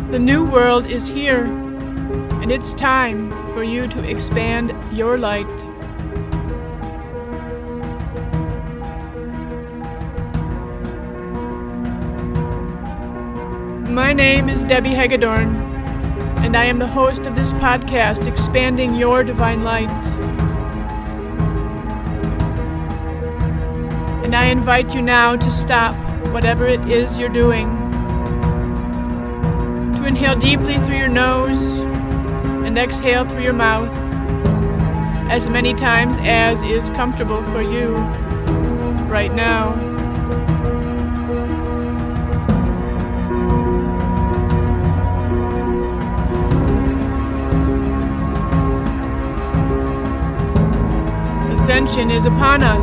The new world is here, and it's time for you to expand your light. My name is Debbie Hagedorn, and I am the host of this podcast, Expanding Your Divine Light. And I invite you now to stop whatever it is you're doing, to inhale deeply through your nose and exhale through your mouth as many times as is comfortable for you right now. Ascension is upon us,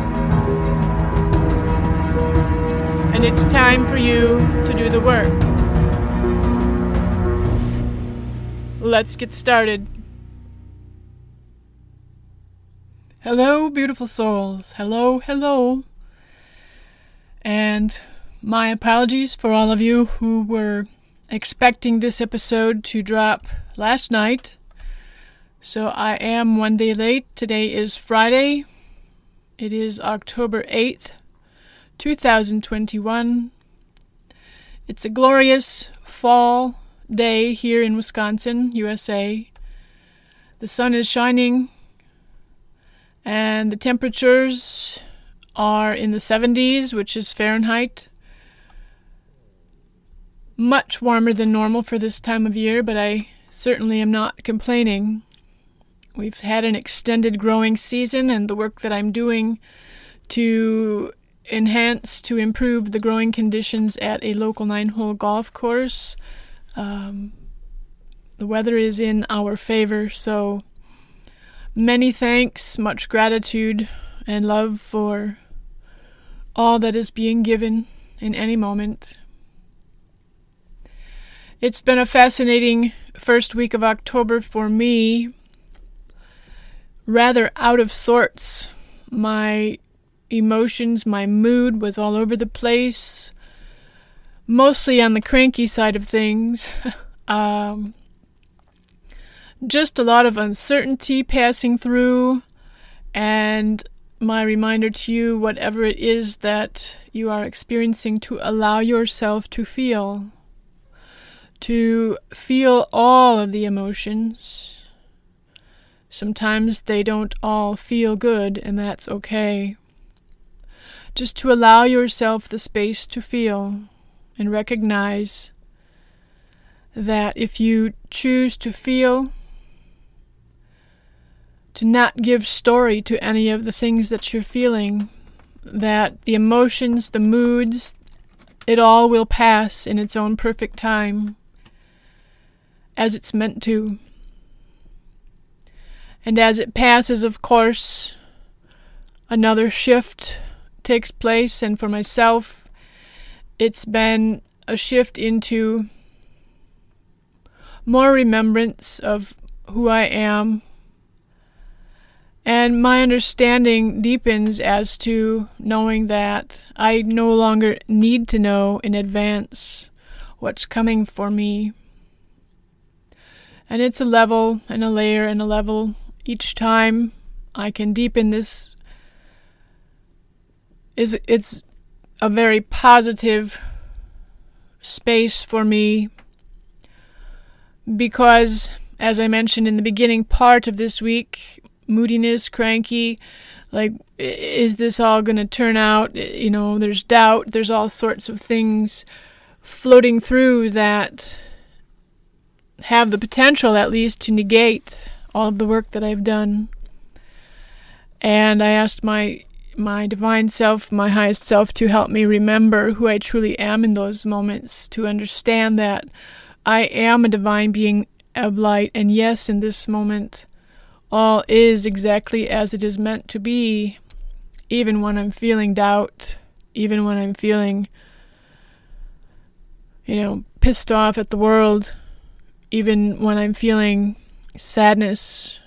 and it's time for you to do the work. Let's get started. Hello, beautiful souls. Hello, hello. And my apologies for all of you who were expecting this episode to drop last night. So I am one day late. Today is Friday. It is October 8th, 2021. It's a glorious fall day here in Wisconsin, USA. The sun is shining and the temperatures are in the 70s, which is Fahrenheit. Much warmer than normal for this time of year, but I certainly am not complaining. We've had an extended growing season, and the work that I'm doing to improve the growing conditions at a local 9-hole golf course, the weather is in our favor, so many thanks, much gratitude, and love for all that is being given in any moment. It's been a fascinating first week of October for me. Rather out of sorts. My emotions, my mood was all over the place, mostly on the cranky side of things. Just a lot of uncertainty passing through, and my reminder to you, whatever it is that you are experiencing, to allow yourself to feel all of the emotions. Sometimes they don't all feel good, and that's okay. Just to allow yourself the space to feel and recognize that if you choose to feel, to not give story to any of the things that you're feeling, that the emotions, the moods, it all will pass in its own perfect time, as it's meant to. And as it passes, of course, another shift takes place. And for myself, it's been a shift into more remembrance of who I am. And my understanding deepens as to knowing that I no longer need to know in advance what's coming for me. And it's a level and a layer and a level. Each time I can deepen this, it's a very positive space for me, because, as I mentioned in the beginning part of this week, moodiness, cranky, like, is this all going to turn out? You know, there's doubt, there's all sorts of things floating through that have the potential, at least, to negate all of the work that I've done. And I asked my divine self, my highest self, to help me remember who I truly am in those moments, to understand that I am a divine being of light, and yes, in this moment, all is exactly as it is meant to be, even when I'm feeling doubt, even when I'm feeling, pissed off at the world, even when I'm feeling sadness.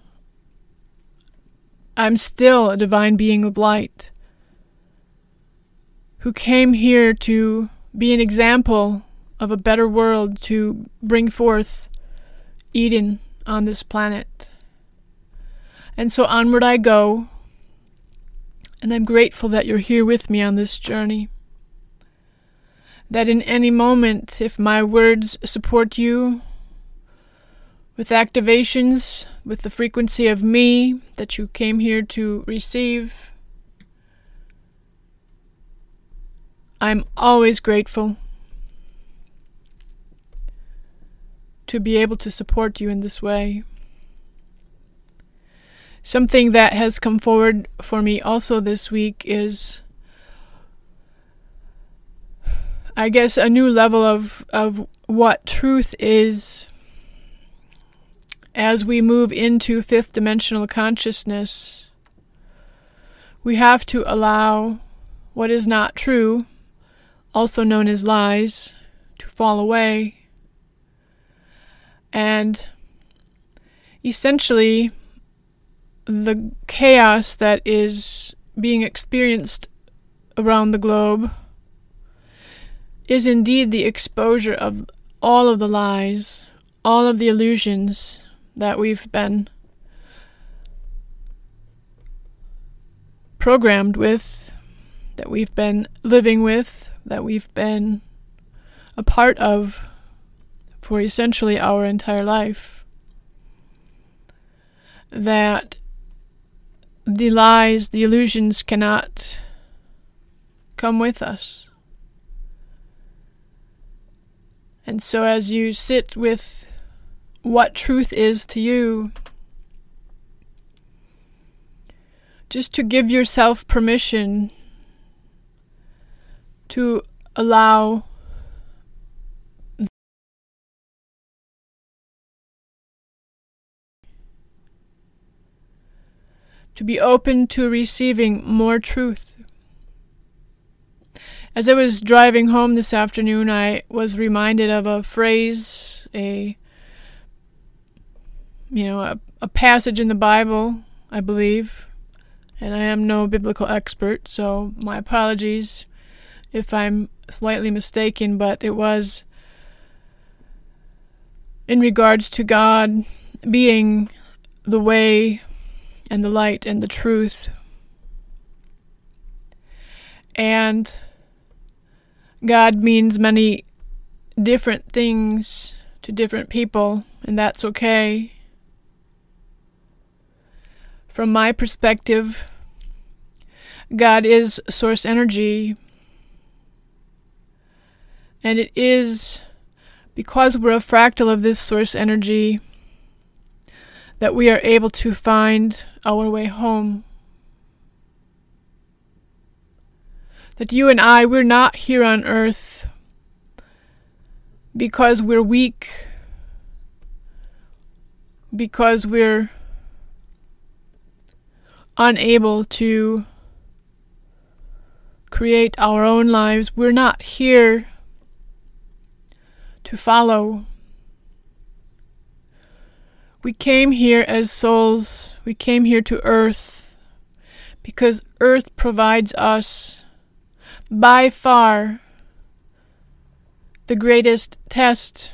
I'm still a divine being of light who came here to be an example of a better world to bring forth Eden on this planet. And so onward I go, and I'm grateful that you're here with me on this journey. That in any moment, if my words support you with activations, with the frequency of me that you came here to receive, I'm always grateful to be able to support you in this way. Something that has come forward for me also this week is, I guess, a new level of what truth is as we move into fifth dimensional consciousness. We have to allow what is not true, also known as lies, to fall away. And essentially, the chaos that is being experienced around the globe is indeed the exposure of all of the lies, all of the illusions that we've been programmed with, that we've been living with, that we've been a part of for essentially our entire life. That the lies, the illusions cannot come with us. And so as you sit with what truth is to you, just to give yourself permission to allow to be open to receiving more truth. As I was driving home this afternoon, I was reminded of a phrase, a passage in the Bible, I believe, and I am no biblical expert, so my apologies if I'm slightly mistaken, but it was in regards to God being the way and the light and the truth. And God means many different things to different people, and that's okay. From my perspective, God is source energy, and it is because we're a fractal of this source energy that we are able to find our way home. That you and I, we're not here on earth because we're weak, because we're unable to create our own lives. We're not here to follow. We came here as souls. We came here to Earth because Earth provides us by far the greatest test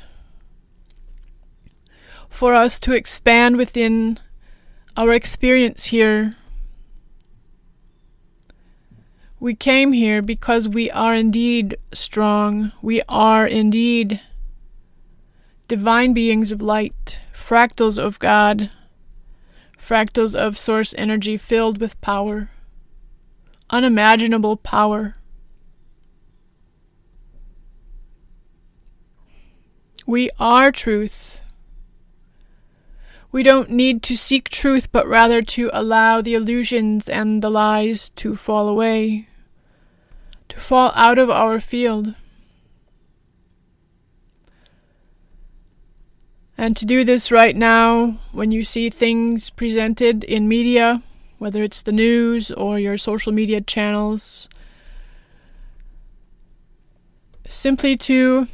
for us to expand within our experience here. We came here because we are indeed strong. We are indeed divine beings of light, fractals of God, fractals of source energy filled with power, unimaginable power. We are truth. We don't need to seek truth, but rather to allow the illusions and the lies to fall away, to fall out of our field. And to do this right now, when you see things presented in media, whether it's the news or your social media channels, simply to,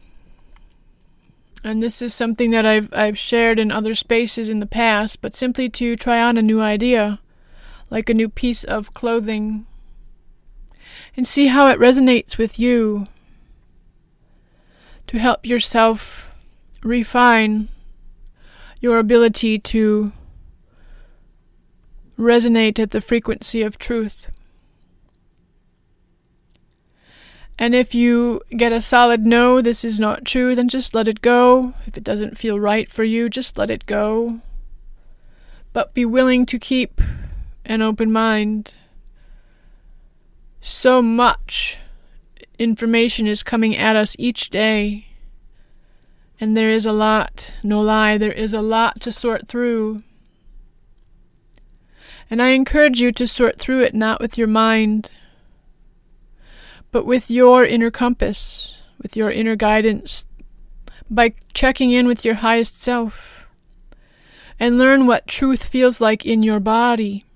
and this is something that I've shared in other spaces in the past, but simply to try on a new idea, like a new piece of clothing, and see how it resonates with you. to help yourself refine your ability to resonate at the frequency of truth. And if you get a solid no, this is not true, then just let it go. If it doesn't feel right for you, just let it go. But be willing to keep an open mind. So much information is coming at us each day. And there is a lot, no lie, there is a lot to sort through. And I encourage you to sort through it not with your mind, but with your inner compass, with your inner guidance, by checking in with your highest self, and learn what truth feels like in your body.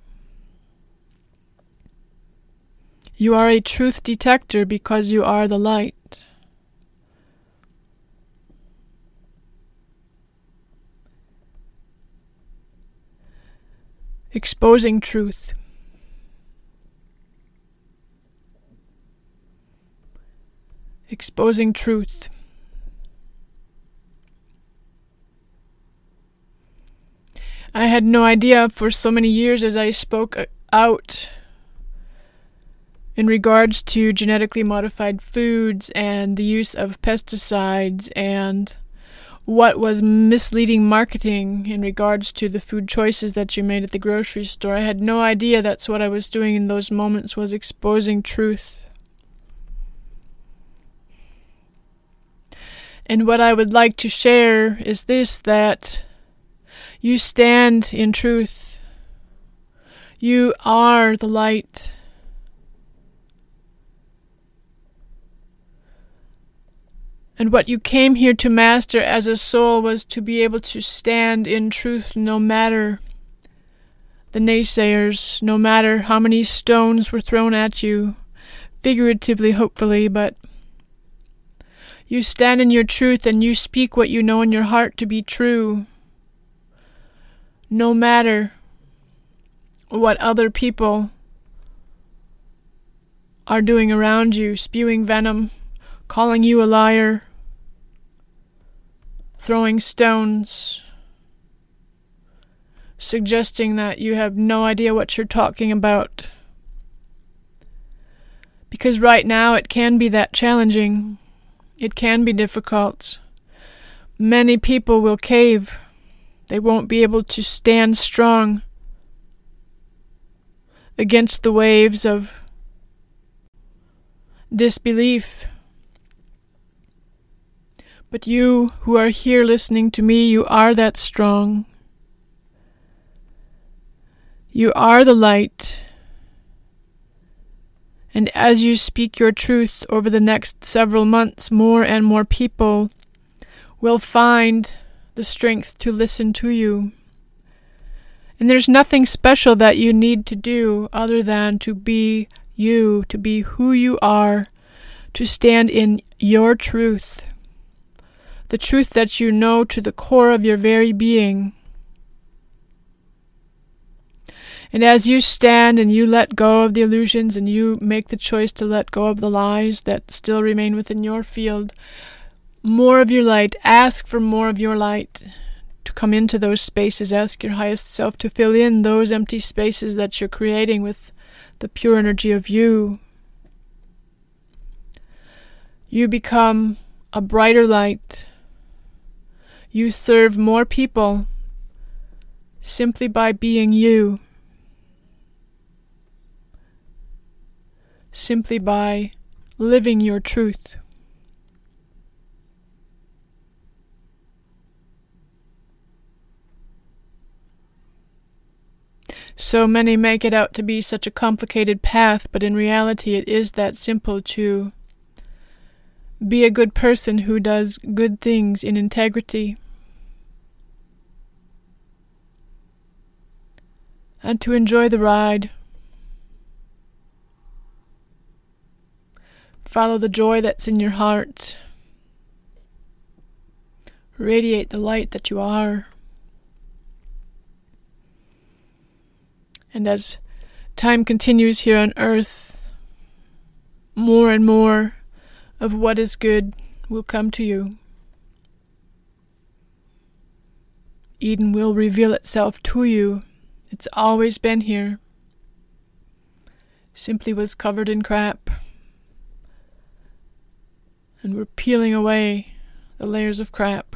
You are a truth detector because you are the light. Exposing truth. Exposing truth. I had no idea for so many years as I spoke out in regards to genetically modified foods and the use of pesticides and what was misleading marketing in regards to the food choices that you made at the grocery store. I had no idea that's what I was doing in those moments, was exposing truth. And what I would like to share is this, that you stand in truth. You are the light. And what you came here to master as a soul was to be able to stand in truth no matter the naysayers, no matter how many stones were thrown at you, figuratively, hopefully, but you stand in your truth and you speak what you know in your heart to be true, no matter what other people are doing around you, spewing venom, calling you a liar, throwing stones, suggesting that you have no idea what you're talking about. Because right now it can be that challenging. It can be difficult. Many people will cave. They won't be able to stand strong against the waves of disbelief. But you who are here listening to me, you are that strong. You are the light. And as you speak your truth over the next several months, more and more people will find the strength to listen to you. And there's nothing special that you need to do other than to be you, to be who you are, to stand in your truth. The truth that you know to the core of your very being. And as you stand and you let go of the illusions and you make the choice to let go of the lies that still remain within your field, more of your light, ask for more of your light to come into those spaces. Ask your highest self to fill in those empty spaces that you're creating with the pure energy of you. You become a brighter light. You serve more people simply by being you. Simply by living your truth. So many make it out to be such a complicated path, but in reality it is that simple to be a good person who does good things in integrity. And to enjoy the ride. Follow the joy that's in your heart. Radiate the light that you are. And as time continues here on earth, more and more of what is good will come to you. Eden will reveal itself to you. It's always been here. Simply was covered in crap. And we're peeling away the layers of crap.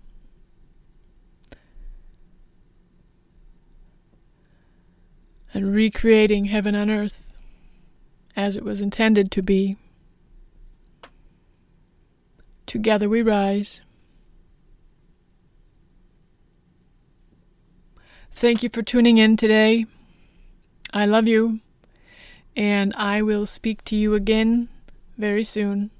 And recreating heaven on earth as it was intended to be. Together we rise. Thank you for tuning in today. I love you, and I will speak to you again very soon.